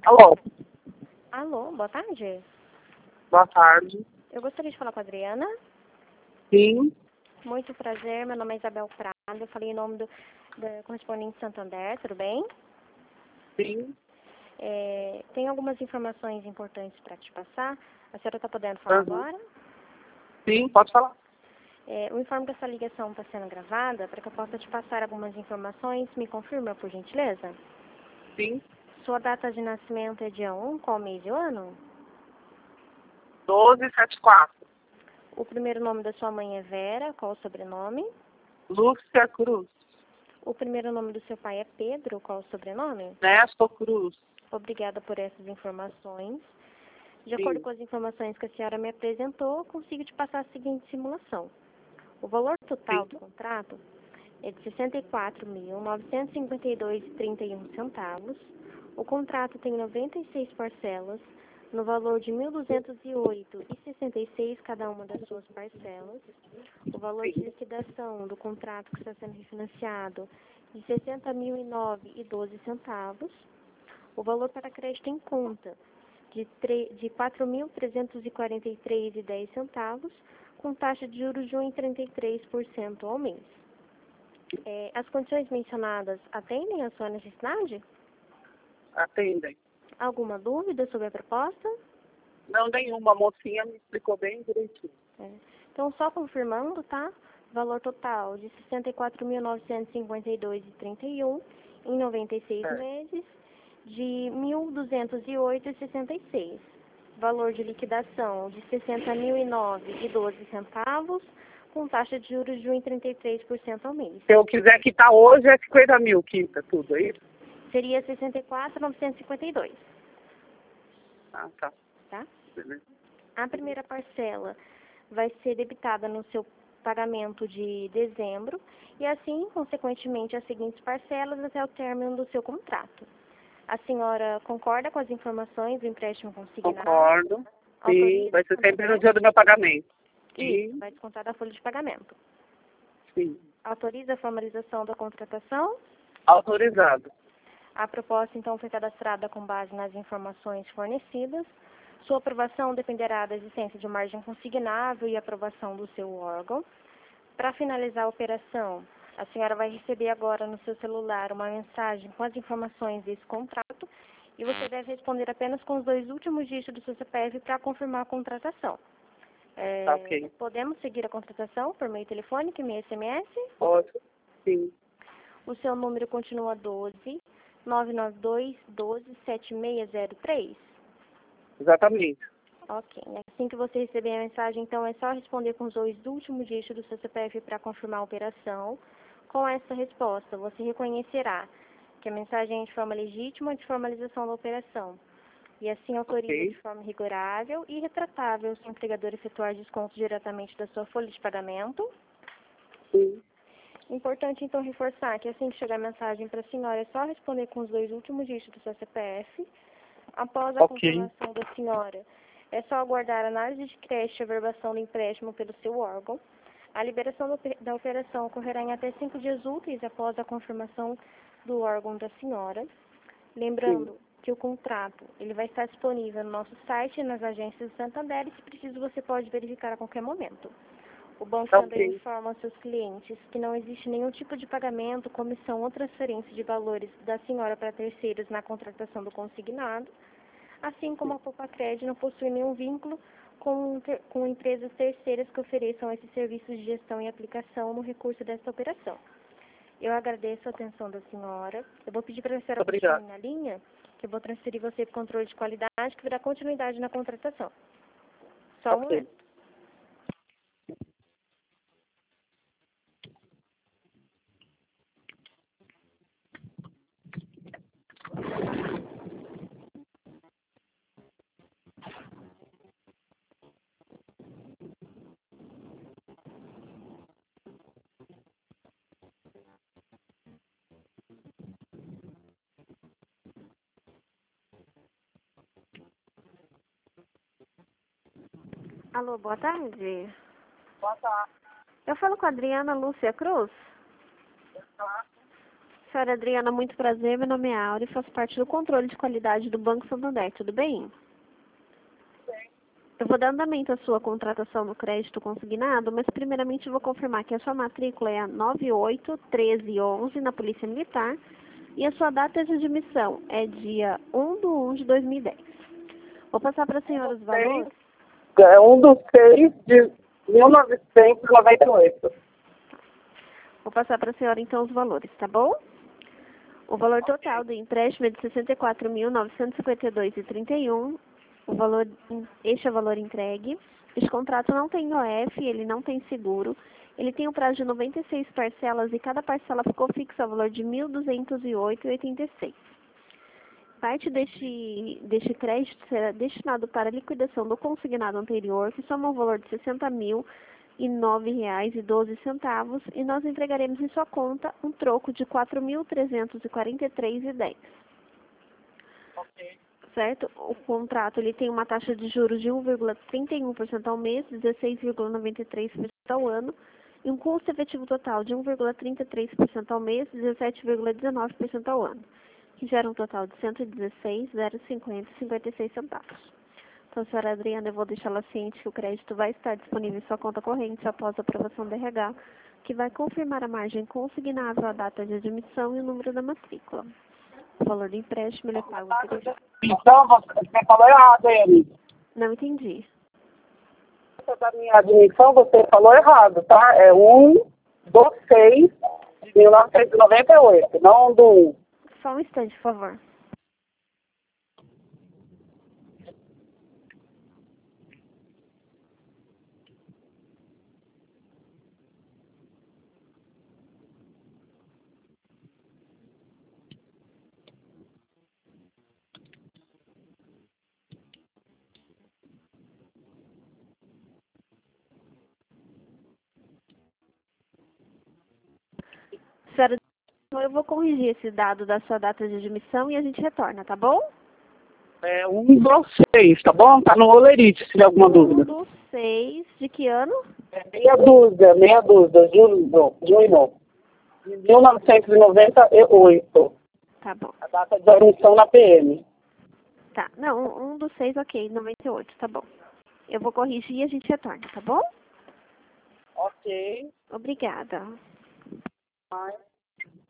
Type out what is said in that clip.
Alô, Alô, boa tarde. boa tarde. Eu gostaria de falar com a Adriana. Sim, Muito prazer, meu nome é Isabel Prado. Eu falei em nome da correspondente Santander, tudo bem? sim. Tem algumas informações importantes para te passar. A senhora está podendo falar agora? Sim, pode falar. O informe dessa ligação está sendo gravada para que eu possa te passar algumas informações. Me confirma, por gentileza? Sim, Sua data de nascimento é dia 1, qual mês e ano? 1274. O primeiro nome da sua mãe é Vera, qual o sobrenome? Lúcia Cruz. O primeiro nome do seu pai é Pedro, qual o sobrenome? Nestor Cruz. Obrigada por essas informações. De Sim. acordo com as informações que a senhora me apresentou, eu consigo te passar a seguinte simulação. O valor total do contrato é de R$ 64.952,31. O contrato tem 96 parcelas, no valor de R$ 1.208,66 cada uma das suas parcelas. O valor de liquidação do contrato que está sendo refinanciado de R$ 60.009,12. O valor para crédito em conta de R$ 4.343,10, com taxa de juros de 1,33% ao mês. As condições mencionadas atendem à sua necessidade? Atendem. Alguma dúvida sobre a proposta? Não, nenhuma. A mocinha me explicou bem direitinho. Então, só confirmando, tá? Valor total de R$ 64.952,31 em 96 meses, de R$ 1.208,66. Valor de liquidação de R$ 60.009,12, com taxa de juros de 1,33% ao mês. Se eu quiser quitar hoje, é 50 mil, quita tudo, é isso? Seria R$ 64.952, Ah, tá. tá? Beleza. A primeira parcela vai ser debitada no seu pagamento de dezembro e assim, consequentemente, as seguintes parcelas até o término do seu contrato. A senhora concorda com as informações do empréstimo consignado? Concordo. Sim, Autoriza vai ser sempre no dia do meu pagamento. Isso, vai descontar da folha de pagamento. Sim. Autoriza a formalização da contratação? Autorizado. A proposta, então, foi cadastrada com base nas informações fornecidas. Sua aprovação dependerá da existência de margem consignável e aprovação do seu órgão. Para finalizar a operação, a senhora vai receber agora no seu celular uma mensagem com as informações desse contrato e você deve responder apenas com os 2 últimos dígitos do seu CPF para confirmar a contratação. Tá ok. Podemos seguir a contratação por meio telefônico e meio SMS? Pode. Sim. O seu número continua 12-992-12-7603? Exatamente. Ok. Assim que você receber a mensagem, então, é só responder com os 2 últimos dígitos do seu CPF para confirmar a operação. Com essa resposta, você reconhecerá que a mensagem é de forma legítima de formalização da operação. E assim autoriza de forma rigorável e retratável o seu empregador efetuar desconto diretamente da sua folha de pagamento. Sim. Importante, então, reforçar que assim que chegar a mensagem para a senhora, é só responder com os 2 últimos dígitos do seu CPF. Após a confirmação da senhora, é só aguardar a análise de crédito e averbação do empréstimo pelo seu órgão. A liberação da operação ocorrerá em até 5 dias úteis após a confirmação do órgão da senhora. Lembrando que o contrato ele vai estar disponível no nosso site e nas agências do Santander e, se preciso, você pode verificar a qualquer momento. O banco também informa aos seus clientes que não existe nenhum tipo de pagamento, comissão ou transferência de valores da senhora para terceiros na contratação do consignado, assim como a Poupa-Cred não possui nenhum vínculo com empresas terceiras que ofereçam esses serviços de gestão e aplicação no recurso desta operação. Eu agradeço a atenção da senhora. Eu vou pedir para a senhora continuar na linha, que eu vou transferir você para o controle de qualidade, que virá continuidade na contratação. Só um momento. Alô, boa tarde. Boa tarde. Eu falo com a Adriana Lúcia Cruz. Senhora Adriana, muito prazer. Meu nome é Áurea e faço parte do controle de qualidade do Banco Santander. Tudo bem? Sim. Eu vou dar andamento à sua contratação no crédito consignado, mas primeiramente eu vou confirmar que a sua matrícula é a 981311 na Polícia Militar e a sua data de admissão é dia 1/1 de 2010. Vou passar para a senhora os valores. É 1/6 de 1998. Vou passar para a senhora então os valores, tá bom? O valor total do empréstimo é de R$ 64.952,31. Este é o valor entregue. Este contrato não tem IOF, ele não tem seguro. Ele tem um prazo de 96 parcelas e cada parcela ficou fixa ao valor de R$ 1.208,86. Parte deste crédito será destinado para a liquidação do consignado anterior, que soma um valor de R$ 60.009,12, e nós entregaremos em sua conta um troco de R$ 4.343,10. Ok. Certo? O contrato ele tem uma taxa de juros de 1,31% ao mês, 16,93% ao ano, e um custo efetivo total de 1,33% ao mês, 17,19% ao ano, que gera um total de R$ 116.050,56. Então, senhora Adriana, eu vou deixá-la ciente que o crédito vai estar disponível em sua conta corrente após a aprovação do RH, que vai confirmar a margem consignável, a data de admissão e o número da matrícula. O valor do empréstimo ele é pago por... Então, você falou errado, ele. Não entendi. Da minha admissão, você falou errado, tá? É 1/6 de 1998, não do 1. Só um instante, por favor. Senhora, eu vou corrigir esse dado da sua data de admissão e a gente retorna, tá bom? É 1/6, tá bom? Tá no Rolerite, se tiver alguma dúvida. 1/6 de que ano? É meia dúzia, junho. De 1998. Tá bom. A data de admissão na PM. Tá, não, 1/6, ok, 98, tá bom. Eu vou corrigir e a gente retorna, tá bom? Ok. Obrigada. Mas